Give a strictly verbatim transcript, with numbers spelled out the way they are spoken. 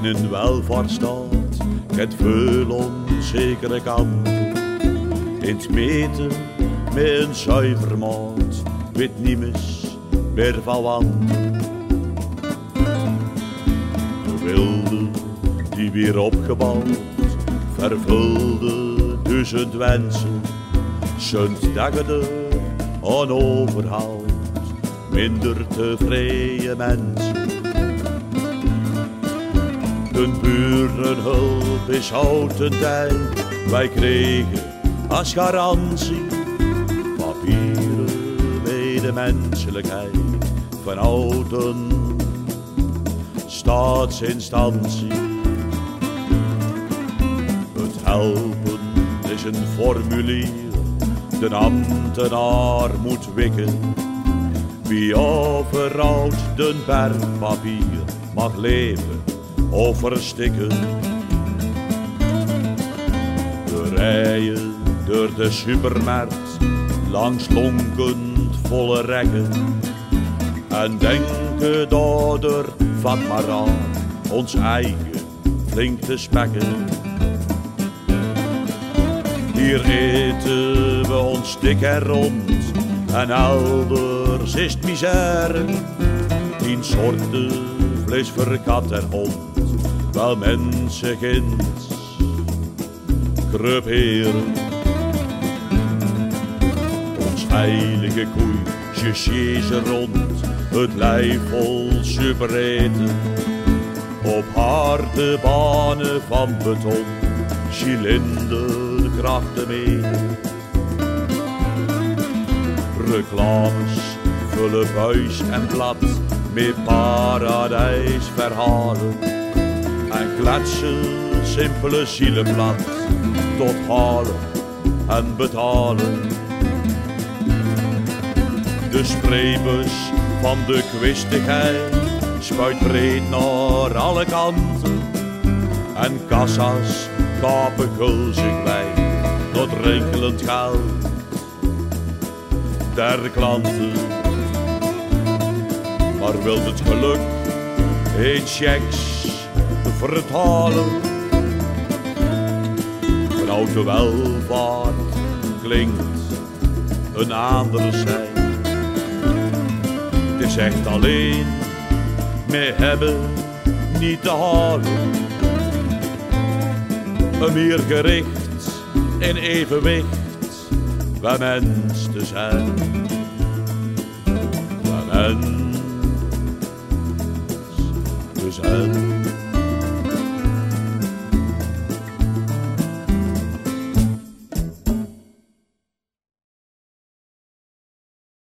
een welvaartsstaat kent veel onzekere kanten. In het meten met een zuiver maat weet niemers meer van wanten. De wilde die weer opgebouwd vervulde duizend wensen, zond dat je er aan overhoudt minder tevreden mensen. De burenhulp is houten tijd, wij kregen als garantie papieren bij de menselijkheid van ouden staatsinstantie. Het helpen is een formulier, de ambtenaar moet wikken. Wie overhoudt den berg papier mag leven of verstikken. We rijden door de supermarkt langs lonkend volle rekken en denken daardoor vat maar aan ons eigen flink te spekken. Hier eten we ons dik en rond en elders is het misère. Tien soorten vlees voor kat en hond, wel mensen ginds creperen. Ons heilige koei, je rond, het lijf vol supereten. Op harde banen van beton, cilinderkrachten meten. Reclames vullen buis en blad met paradijsverhalen en kletsen simpele zielen plat tot halen en betalen. De spreebus van de kwistigheid spuit breed naar alle kanten en kassa's kapen gulzig blij tot rinkelend geld der klanten. Maar wil het geluk in checks vertalen? Vanuit de welvaart klinkt een andere zij. Het is echt alleen, we hebben niet te halen. Een meer gericht in evenwicht waar mens te zijn. Waar mens te zijn.